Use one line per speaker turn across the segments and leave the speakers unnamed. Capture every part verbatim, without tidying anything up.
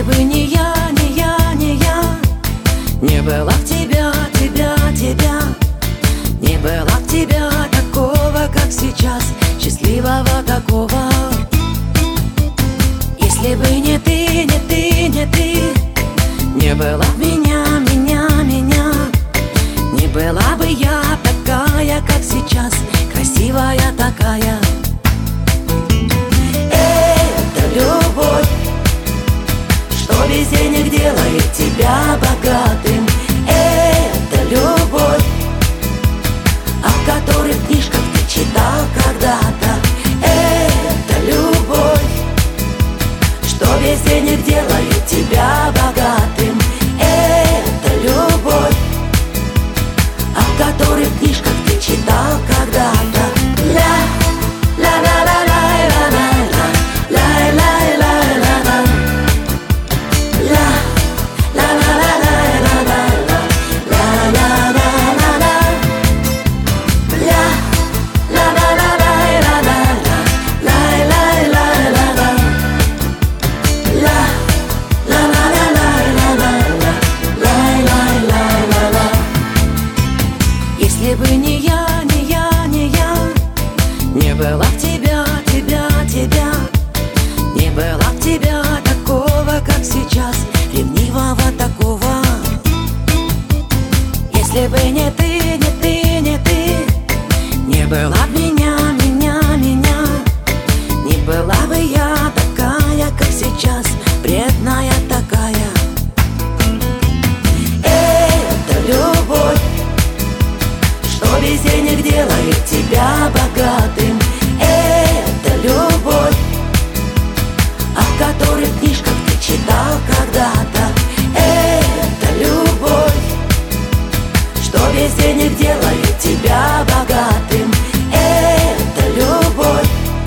Если бы не я, не я, не я, не было б тебя, тебя, тебя, не было б тебя такого, как сейчас, счастливого такого. Если бы не ты, не ты, не ты, не было б меня, меня, меня, не была бы я такая, как сейчас, красивая такая. Это любовь, что без денег делает тебя богатым. Это любовь, о которой в книжках ты читал когда-то. Это любовь, что без денег делает тебя богатым. Это любовь, о которой в книжках ты читал когда-то. Ля, ля, ля, ля, ля, ля, ля, ля, ля, ля, ля, ля. Если бы не я, не я, не я, не было б тебя, тебя, тебя, не было б тебя такого, как сейчас, ревнивого такого. Если бы не ты, не ты, не ты, не было б меня, меня, меня, не была бы я такая, как сейчас, вредная такая. Это любовь, что без денег делает тебя богатым. Это любовь, о которой в книжках ты читал когда-то. Это любовь, что без денег делает тебя богатым. Это любовь,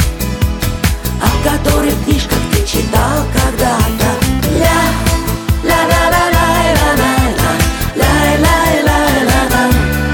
о которой в книжках ты читал когда-то. Ля, ля, ля, ля, ля, ля, ля, ля, ля, ля, ля, ля.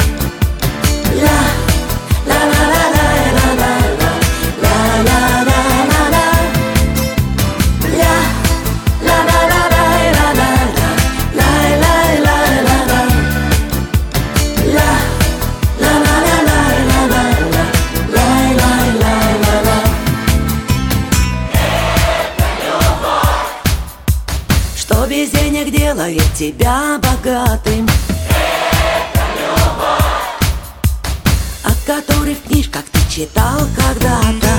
Что без денег делает тебя богатым.
Это любовь,
о которой в книжках ты читал когда-то.